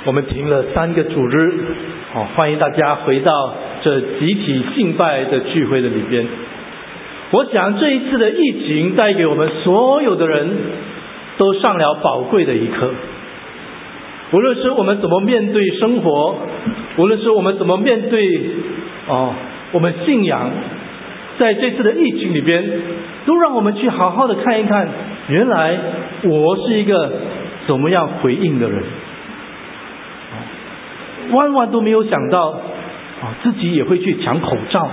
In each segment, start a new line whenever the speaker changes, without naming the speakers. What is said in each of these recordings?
我们停了3个主日，欢迎大家回到这集体敬拜的聚会的里边。我想这一次的疫情带给我们所有的人都上了宝贵的一课，无论是我们怎么面对生活，无论是我们怎么面对我们信仰，在这次的疫情里边，都让我们去好好的看一看，原来我是一个怎么样回应的人。万万都没有想到自己也会去抢口罩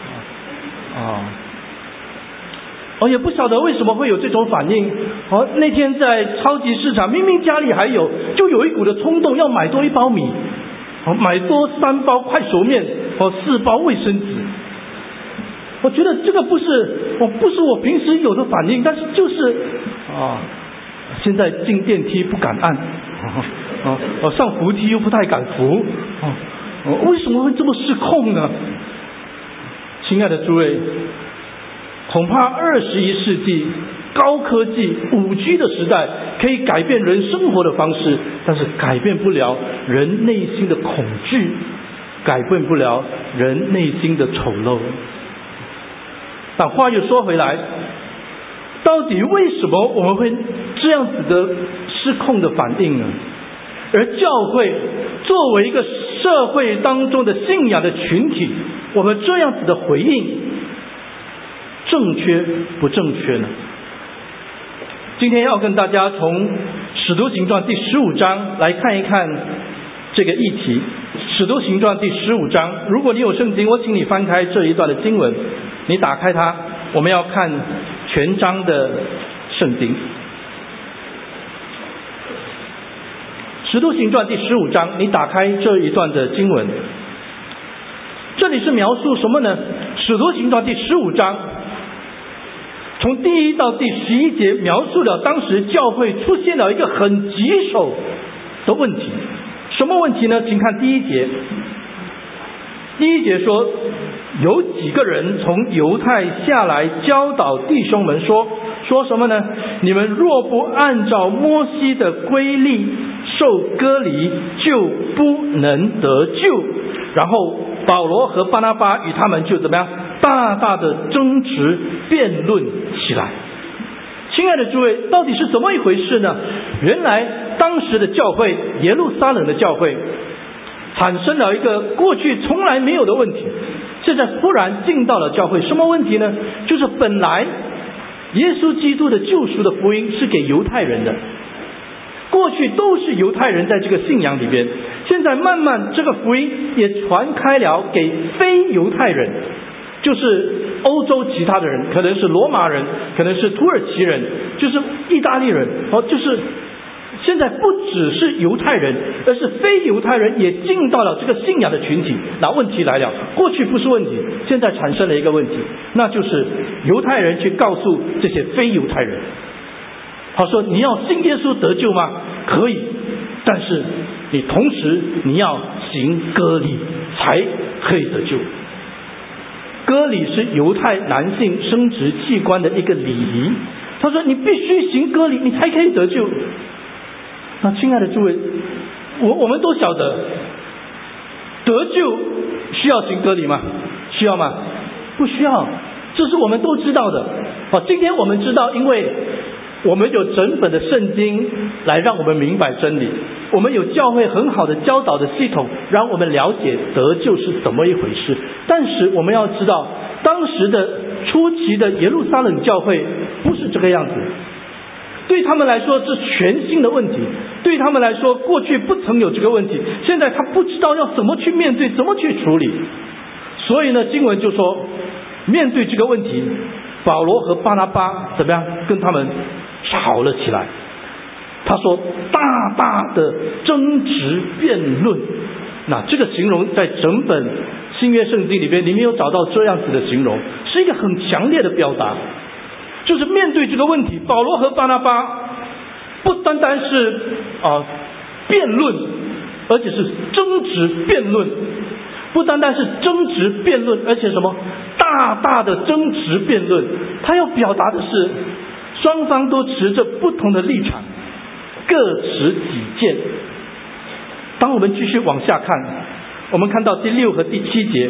也不晓得为什么会有这种反应。那天在超级市场，明明家里还有，就有一股的冲动要买多1包米，买多3包快熟面，4包卫生纸。我觉得这个不是我平时有的反应，但是就是现在进电梯不敢按，上扶梯又不太敢扶，为什么会这么失控呢？亲爱的诸位，恐怕21世纪高科技5G 的时代可以改变人生活的方式，但是改变不了人内心的恐惧，改变不了人内心的丑陋。但话又说回来，到底为什么我们会这样子的失控的反应呢？而教会作为一个社会当中的信仰的群体，我们这样子的回应正确不正确呢？今天要跟大家从使徒行传第15章来看一看这个议题。使徒行传第15章，如果你有圣经，我请你翻开这一段的经文，你打开它，我们要看全章的圣经。使徒行传第15章，你打开这一段的经文，这里是描述什么呢？使徒行传第15章从第1到第11节描述了当时教会出现了一个很棘手的问题。什么问题呢？请看第1节。第1节说，有几个人从犹太下来教导弟兄们说什么呢？你们若不按照摩西的规例受割礼，就不能得救。然后保罗和巴拿巴与他们就怎么样？大大的争执辩论起来。亲爱的诸位，到底是怎么一回事呢？原来当时的教会，耶路撒冷的教会产生了一个过去从来没有的问题，现在忽然进到了教会。什么问题呢？就是本来耶稣基督的救赎的福音是给犹太人的，过去都是犹太人在这个信仰里边，现在慢慢这个福音也传开了给非犹太人，就是欧洲其他的人，可能是罗马人，可能是土耳其人，就是意大利人，就是现在不只是犹太人，而是非犹太人也进到了这个信仰的群体。那问题来了，过去不是问题，现在产生了一个问题，那就是犹太人去告诉这些非犹太人，他说你要信耶稣得救吗？可以，但是你同时你要行割礼才可以得救。割礼是犹太男性生殖器官的一个礼仪，他说你必须行割礼，你才可以得救。那亲爱的诸位，我们都晓得得救需要行割礼吗？需要吗？不需要，这是我们都知道的。今天我们知道，因为我们有整本的圣经来让我们明白真理，我们有教会很好的教导的系统让我们了解得救是怎么一回事。但是我们要知道，当时的初期的耶路撒冷教会不是这个样子，对他们来说是全新的问题，对他们来说过去不曾有这个问题，现在他不知道要怎么去面对，怎么去处理。所以呢，经文就说面对这个问题，保罗和巴拿巴怎么样跟他们吵了起来。他说大大的争执辩论，那这个形容在整本新约圣经里边，你没有找到这样子的形容，是一个很强烈的表达。就是面对这个问题，保罗和巴拿巴不单单是辩论，而且是争执辩论，不单单是争执辩论，而且什么大大的争执辩论。他要表达的是双方都持着不同的立场，各持己见。 当我们继续往下看，我们看到第6和第7节，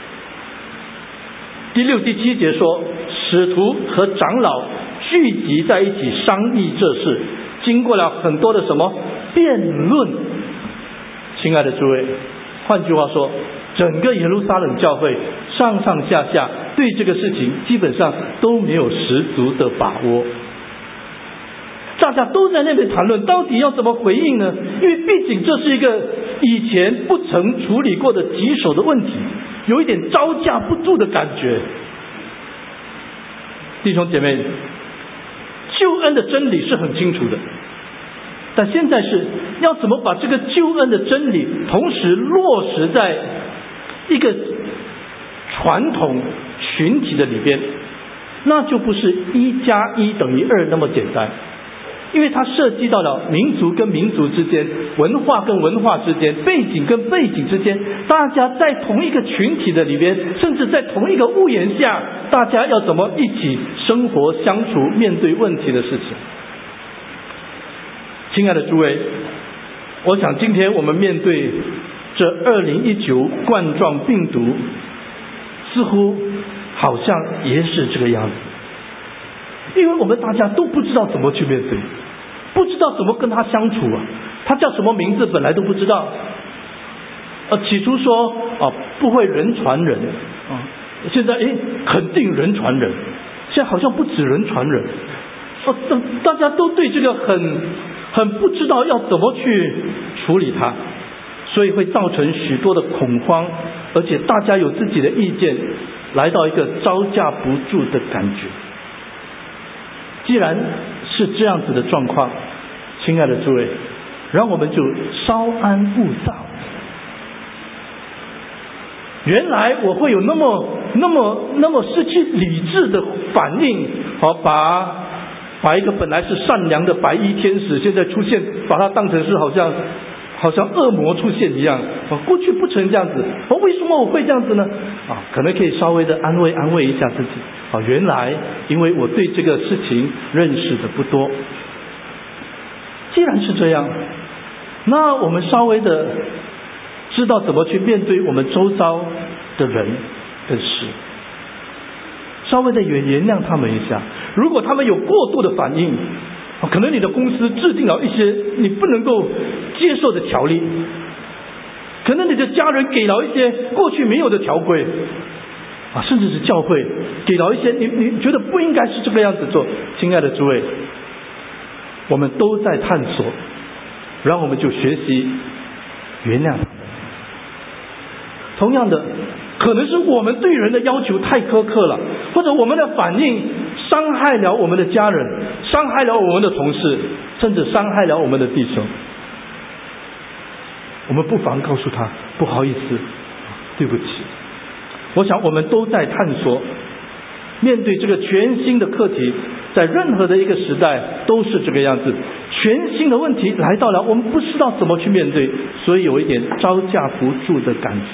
第6、第7节说，使徒和长老聚集在一起商议这事，经过了很多的什么辩论。亲爱的诸位，换句话说，整个耶路撒冷教会上上下下对这个事情基本上都没有十足的把握，大家都在那边谈论到底要怎么回应呢？因为毕竟这是一个以前不曾处理过的棘手的问题，有一点招架不住的感觉。弟兄姐妹，救恩的真理是很清楚的，但现在是要怎么把这个救恩的真理同时落实在一个传统群体的里边，那就不是1+1=2那么简单，因为它涉及到了民族跟民族之间，文化跟文化之间，背景跟背景之间，大家在同一个群体的里边，甚至在同一个屋檐下，大家要怎么一起生活相处，面对问题的事情。亲爱的诸位，我想今天我们面对这2019冠状病毒，似乎好像也是这个样子，因为我们大家都不知道怎么去面对，不知道怎么跟他相处啊。他叫什么名字本来都不知道，起初说不会人传人啊，现在肯定人传人，现在好像不止人传人，大家都对这个很不知道要怎么去处理它，所以会造成许多的恐慌，而且大家有自己的意见，来到一个招架不住的感觉。既然是这样子的状况，亲爱的诸位，让我们就稍安勿躁。原来我会有那么失去理智的反应，把一个本来是善良的白衣天使，现在出现，把它当成是好像恶魔出现一样。过去不曾这样子，为什么我会这样子呢？可能可以稍微的安慰一下自己。原来因为我对这个事情认识的不多。既然是这样，那我们稍微的知道怎么去面对我们周遭的人的事，稍微的原谅他们一下。如果他们有过度的反应，可能你的公司制定了一些你不能够接受的条例，可能你的家人给了一些过去没有的条规，甚至是教会给了一些你觉得不应该是这个样子做。亲爱的诸位，我们都在探索，然后我们就学习原谅他们。同样的，可能是我们对人的要求太苛刻了，或者我们的反应伤害了我们的家人，伤害了我们的同事，甚至伤害了我们的弟兄。我们不妨告诉他，不好意思，对不起。我想我们都在探索，面对这个全新的课题，在任何的一个时代都是这个样子，全新的问题来到了，我们不知道怎么去面对，所以有一点招架不住的感觉。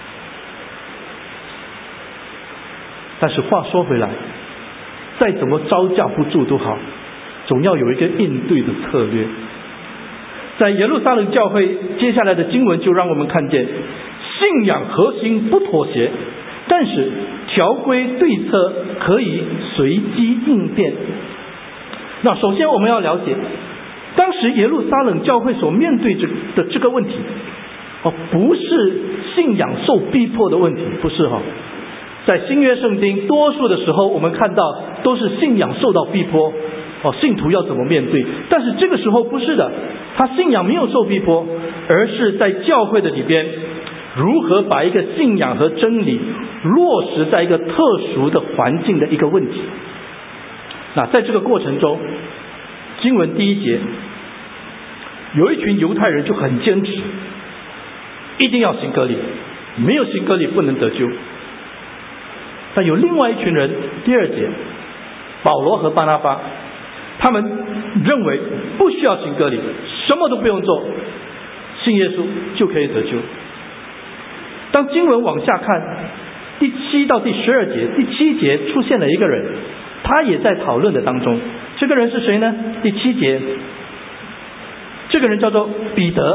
但是话说回来，再怎么招架不住都好，总要有一个应对的策略。在耶路撒冷教会接下来的经文就让我们看见，信仰核心不妥协，但是条规对策可以随机应变。那首先我们要了解，当时耶路撒冷教会所面对的这个问题，不是信仰受逼迫的问题，不是在新约圣经多数的时候我们看到都是信仰受到逼迫，信徒要怎么面对。但是这个时候不是的，他信仰没有受逼迫，而是在教会的里边如何把一个信仰和真理落实在一个特殊的环境的一个问题。那在这个过程中，经文第1节有一群犹太人就很坚持，一定要行割礼，没有行割礼不能得救。但有另外一群人，第2节保罗和巴拿巴，他们认为不需要行割礼，什么都不用做，信耶稣就可以得救。当经文往下看，第7到第12节，第7节出现了一个人，他也在讨论的当中。这个人是谁呢？第7节，这个人叫做彼得。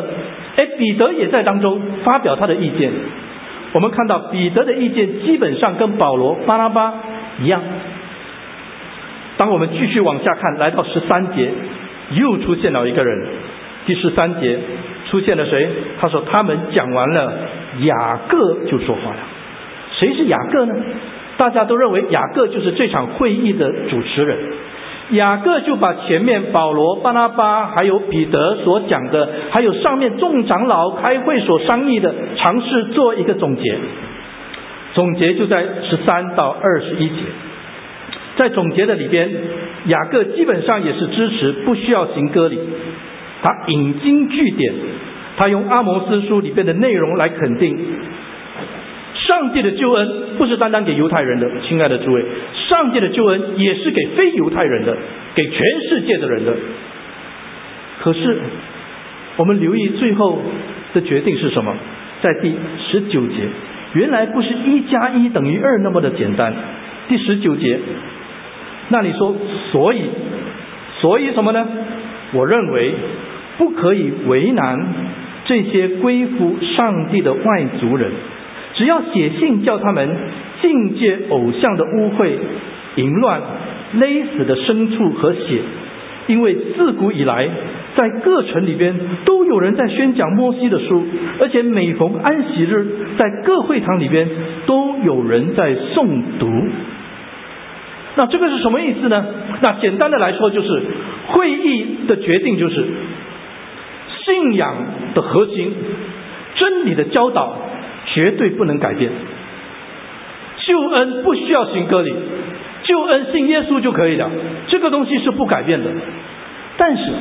彼得也在当中发表他的意见。我们看到彼得的意见基本上跟保罗、巴拿巴一样。当我们继续往下看，来到13节，又出现了一个人。第13节出现了谁？他说他们讲完了，雅各就说话了。谁是雅各呢？大家都认为雅各就是这场会议的主持人。雅各就把前面保罗、巴拿巴还有彼得所讲的，还有上面众长老开会所商议的，尝试做一个总结。总结就在13到21节。在总结的里边，雅各基本上也是支持不需要行割礼，他引经据典，他用阿摩司书里边的内容来肯定上帝的救恩不是单单给犹太人的。亲爱的诸位，上帝的救恩也是给非犹太人的，给全世界的人的。可是我们留意最后的决定是什么？在第19节，原来不是1+1等于2那么的简单。第19节那里说所以什么呢？我认为不可以为难这些归附上帝的外族人，只要写信叫他们禁戒偶像的污秽、淫乱、勒死的牲畜和血，因为自古以来在各城里边都有人在宣讲摩西的书，而且每逢安息日在各会堂里边都有人在诵读。那这个是什么意思呢？那简单的来说，就是会议的决定就是信仰的核心，真理的教导绝对不能改变。救恩不需要行割礼，救恩信耶稣就可以了，这个东西是不改变的。但是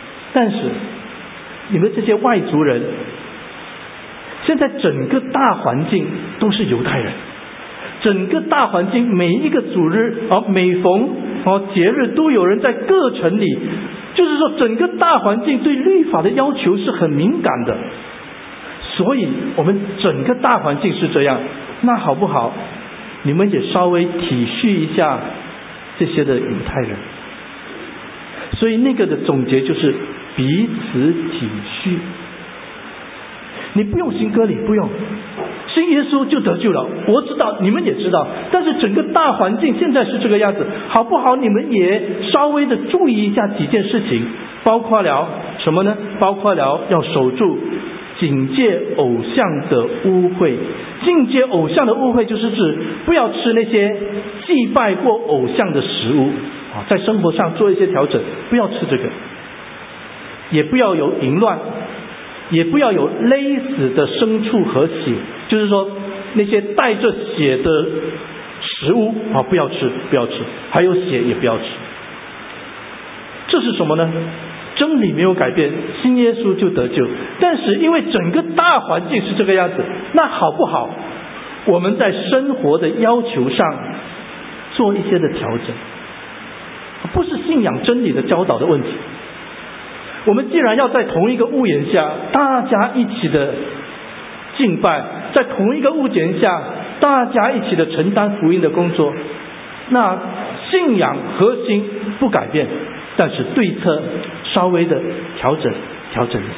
你们这些外族人，现在整个大环境都是犹太人，整个大环境每一个主日每逢节日都有人在各城里，就是说整个大环境对律法的要求是很敏感的。所以我们整个大环境是这样，那好不好你们也稍微体恤一下这些的犹太人。所以那个的总结就是彼此体恤。你不用行割礼，不用信耶稣就得救了，我知道你们也知道，但是整个大环境现在是这个样子，好不好你们也稍微的注意一下几件事情，包括了什么呢？包括了要守住警戒偶像的污秽。警戒偶像的污秽就是指不要吃那些祭拜过偶像的食物，在生活上做一些调整，不要吃这个，也不要有淫乱，也不要有勒死的牲畜和血，就是说那些带着血的食物不要吃，还有血也不要吃。这是什么呢？真理没有改变，信耶稣就得救。但是因为整个大环境是这个样子，那好不好我们在生活的要求上做一些的调整，不是信仰真理的教导的问题。我们既然要在同一个屋檐下大家一起的敬拜，在同一个屋檐下大家一起的承担福音的工作，那信仰核心不改变，但是对策稍微的调整一下。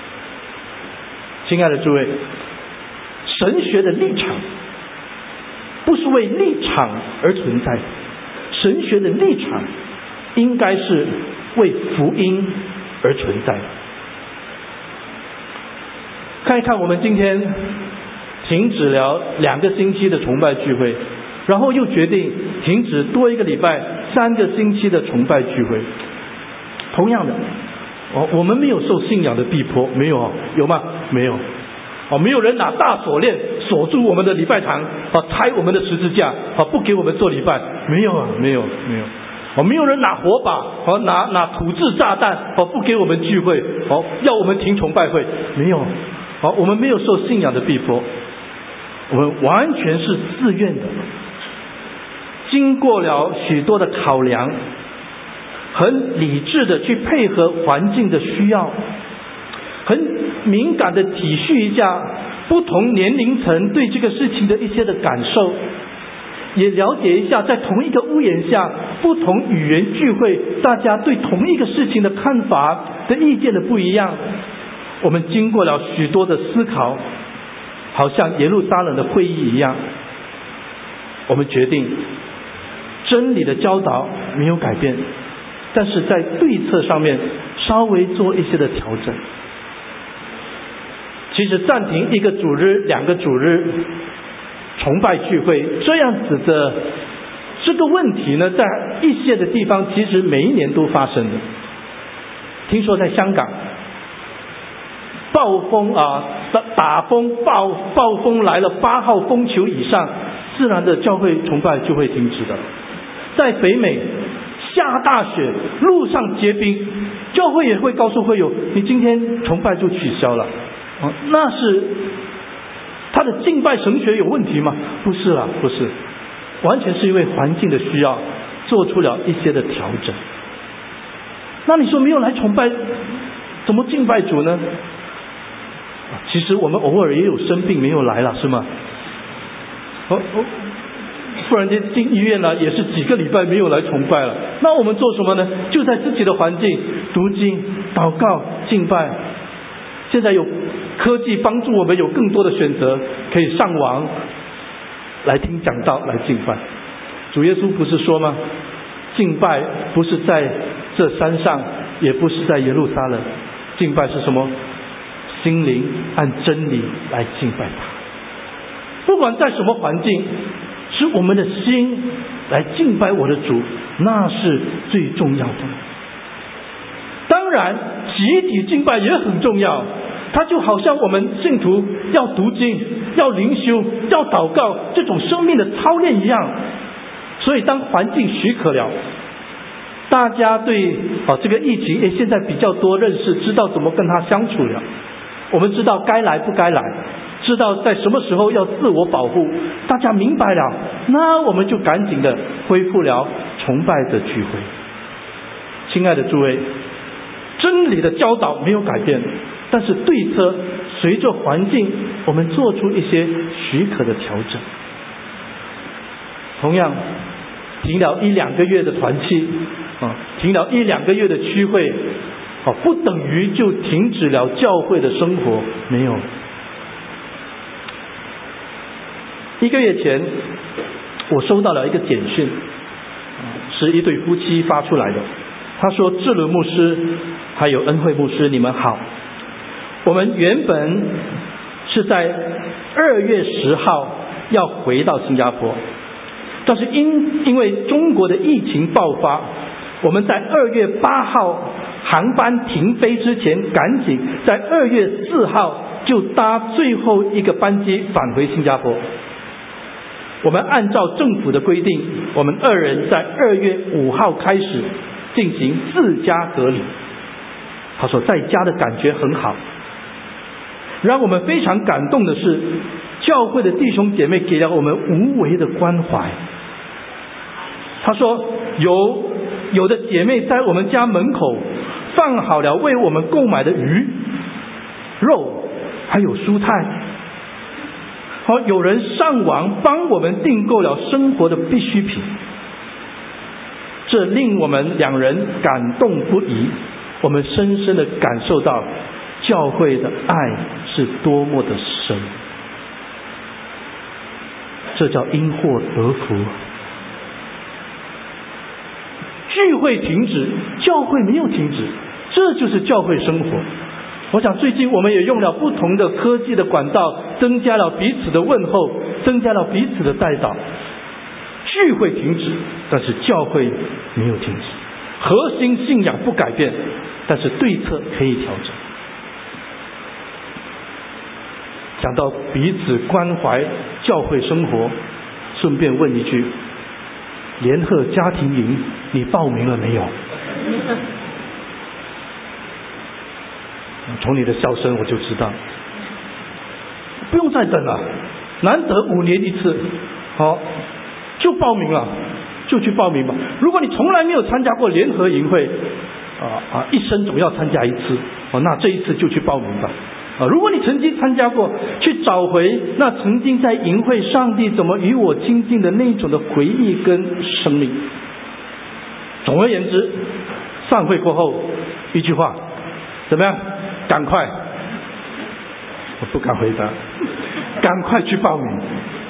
亲爱的诸位，神学的立场不是为立场而存在的，神学的立场应该是为福音而存在的。看一看我们今天停止了2个星期的崇拜聚会，然后又决定停止多1个礼拜3个星期的崇拜聚会。同样的我们没有受信仰的逼迫，没有有吗？没有没有人拿大锁链锁住我们的礼拜堂拆我们的十字架不给我们做礼拜，没有没有没有人拿火把拿土制炸弹不给我们聚会要我们停崇拜会，没有我们没有受信仰的逼迫，我们完全是自愿的，经过了许多的考量，很理智的去配合环境的需要，很敏感的体恤一下不同年龄层对这个事情的一些的感受，也了解一下在同一个屋檐下不同语言聚会大家对同一个事情的看法的意见的不一样， 我们经过了许多的思考，好像耶路撒冷的会议一样，我们决定真理的教导没有改变，但是在对策上面稍微做一些的调整。其实暂停1个主日、2个主日崇拜聚会这样子的这个问题呢，在一些的地方其实每一年都发生的。听说在香港暴风打风暴风来了8号风球以上，自然的教会崇拜就会停止的。在北美下大雪，路上结冰，教会也会告诉会友，你今天崇拜就取消了。那是他的敬拜神学有问题吗？不是啦，不是，完全是因为环境的需要做出了一些的调整。那你说没有来崇拜怎么敬拜主呢？其实我们偶尔也有生病没有来了，是吗？突然间进医院了，也是几个礼拜没有来崇拜了。那我们做什么呢？就在自己的环境读经、祷告、敬拜。现在有科技帮助我们有更多的选择，可以上网来听讲道来敬拜。主耶稣不是说吗？敬拜不是在这山上，也不是在耶路撒冷，敬拜是什么？心灵按真理来敬拜他。不管在什么环境，是我们的心来敬拜我的主，那是最重要的。当然集体敬拜也很重要，它就好像我们信徒要读经、要灵修、要祷告这种生命的操练一样。所以当环境许可了，大家对这个疫情现在比较多认识，知道怎么跟他相处了。我们知道该来不该来，知道在什么时候要自我保护，大家明白了，那我们就赶紧的恢复了崇拜的聚会。亲爱的诸位，真理的教导没有改变，但是对策随着环境我们做出一些许可的调整。同样停了1-2个月的团契，停了1-2个月的区会，不等于就停止了教会的生活，没有。1个月前我收到了一个简讯，是一对夫妻发出来的。他说：志伦牧师还有恩惠牧师，你们好，我们原本是在2月10号要回到新加坡，但是因为中国的疫情爆发，我们在2月8号航班停飞之前，赶紧在2月4号就搭最后一个班机返回新加坡。我们按照政府的规定，我们2人在2月5号开始进行自家隔离。他说在家的感觉很好。让我们非常感动的是，教会的弟兄姐妹给了我们无微的关怀。他说有的姐妹在我们家门口放好了为我们购买的鱼、肉还有蔬菜。有人上网帮我们订购了生活的必需品。这令我们2人感动不已，我们深深的感受到教会的爱是多么的深。这叫因祸得福。聚会停止，教会没有停止，这就是教会生活。我想最近我们也用了不同的科技的管道，增加了彼此的问候，增加了彼此的代祷。聚会停止，但是教会没有停止。核心信仰不改变，但是对策可以调整。讲到彼此关怀教会生活，顺便问一句，联合家庭营你报名了没有？从你的笑声我就知道不用再等了，难得5年一次，就报名了，就去报名吧。如果你从来没有参加过联合营会，一生总要参加一次，那这一次就去报名吧。如果你曾经参加过，去找回那曾经在营会上帝怎么与我亲近的那种的回忆跟生命。总而言之，散会过后一句话，怎么样？赶快我不敢回答，赶快去报名。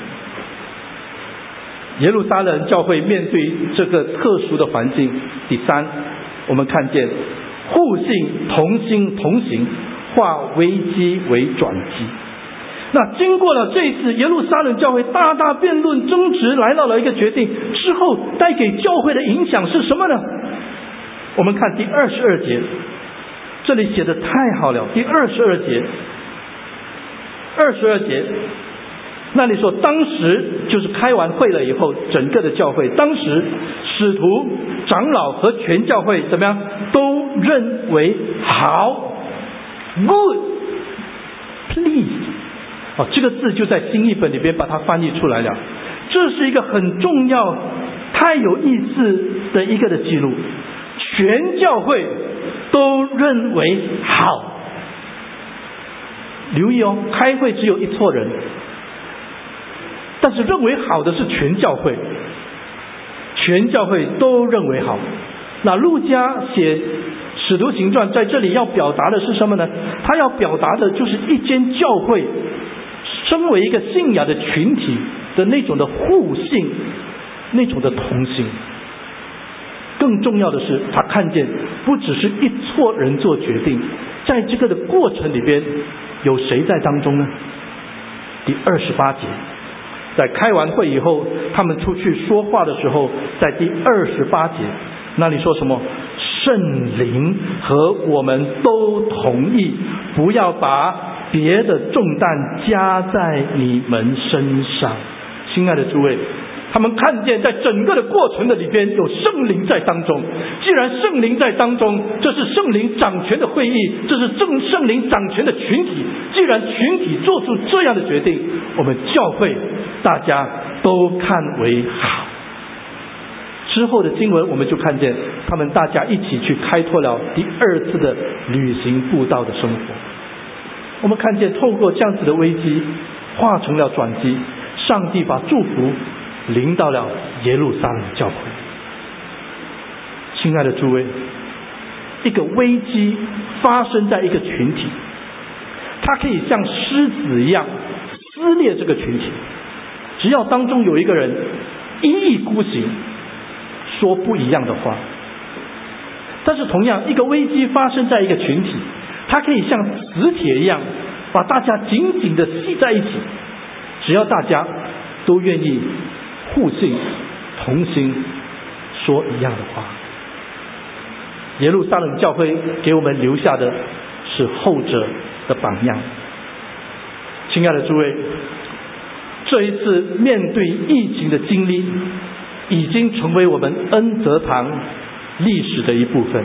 耶路撒冷教会面对这个特殊的环境，第三，我们看见互信、同心、同行，化危机为转机。那经过了这一次耶路撒冷教会大大辩论争执，来到了一个决定之后，带给教会的影响是什么呢？我们看第22节，这里写的太好了。第22节，那里说当时就是开完会了以后，整个的教会，当时使徒、长老和全教会怎么样，都认为好 good please。这个字就在新译本里边把它翻译出来了。这是一个很重要、太有意思的一个的记录。全教会都认为好。留意开会只有一撮人，但是认为好的是全教会，全教会都认为好。那路加写使徒行传在这里要表达的是什么呢？他要表达的就是一间教会身为一个信仰的群体的那种的互信，那种的同心。更重要的是，他看见不只是一撮人做决定，在这个的过程里边有谁在当中呢？第28节，在开完会以后，他们出去说话的时候，在第28节那里说什么？圣灵和我们都同意，不要把别的重担加在你们身上。亲爱的诸位，他们看见在整个的过程的里边有圣灵在当中。既然圣灵在当中，这是圣灵掌权的会议，这是圣灵掌权的群体。既然群体做出这样的决定，我们教会大家都看为好。之后的经文我们就看见他们大家一起去开拓了第二次的旅行布道的生活。我们看见透过这样子的危机化成了转机，上帝把祝福临到了耶路撒冷教会。亲爱的诸位，一个危机发生在一个群体，它可以像狮子一样撕裂这个群体，只要当中有一个人一意孤行，说不一样的话。但是同样，一个危机发生在一个群体，它可以像磁铁一样把大家紧紧的系在一起，只要大家都愿意互信同心，说一样的话。耶路撒冷教会给我们留下的是后者的榜样。亲爱的诸位，这一次面对疫情的经历已经成为我们恩泽堂历史的一部分。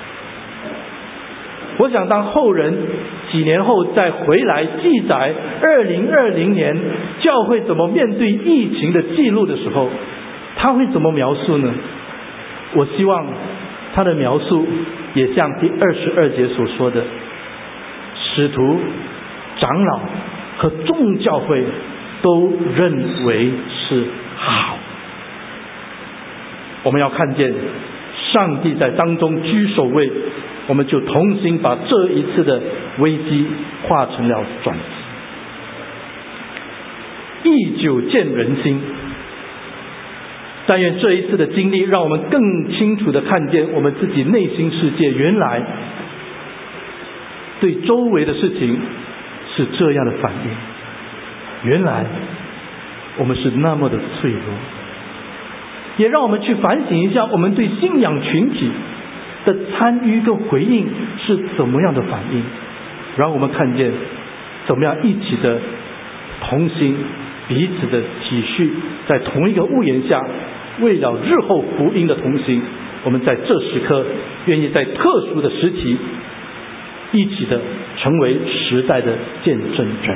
我想当后人几年后再回来记载2020年教会怎么面对疫情的记录的时候，他会怎么描述呢？我希望他的描述也像第22节所说的，使徒、长老和众教会都认为是好。我们要看见上帝在当中居首位，我们就同心把这一次的危机化成了转机。忆久见人心，但愿这一次的经历让我们更清楚地看见我们自己内心世界，原来对周围的事情是这样的反应，原来我们是那么的脆弱。也让我们去反省一下，我们对信仰群体的参与跟回应是怎么样的反应，让我们看见怎么样一起的同心，彼此的体恤，在同一个屋檐下，为了日后福音的同行，我们在这时刻愿意在特殊的时期一起的成为时代的见证人。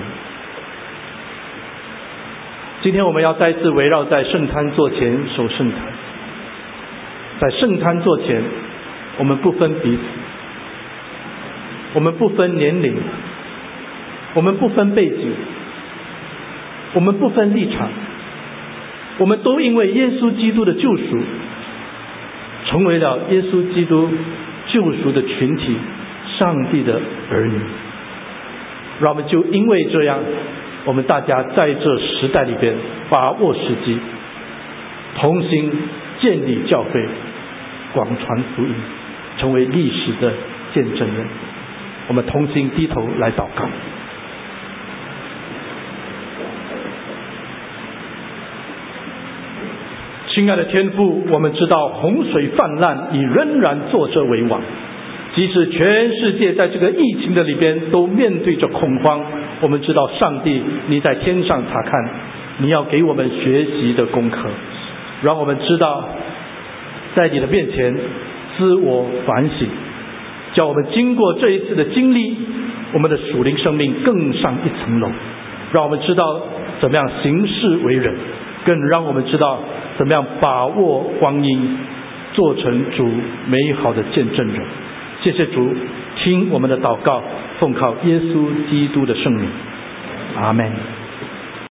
今天我们要再次围绕在圣餐座前守圣餐。在圣餐座前，我们不分彼此，我们不分年龄，我们不分背景，我们不分立场，我们都因为耶稣基督的救赎，成为了耶稣基督救赎的群体，上帝的儿女。 让我们就因为这样，我们大家在这时代里边把握时机，同心建立教会，广传福音，成为历史的见证人。我们同心低头来祷告。亲爱的天父，我们知道洪水泛滥，你仍然坐着为王。即使全世界在这个疫情的里边都面对着恐慌，我们知道上帝你在天上查看，你要给我们学习的功课，让我们知道在你的面前自我反省，叫我们经过这一次的经历，我们的属灵生命更上一层楼，让我们知道怎么样行事为人，更让我们知道怎么样把握光阴，做成主美好的见证人。谢谢主，听我们的祷告，奉靠耶稣基督的圣名，阿们。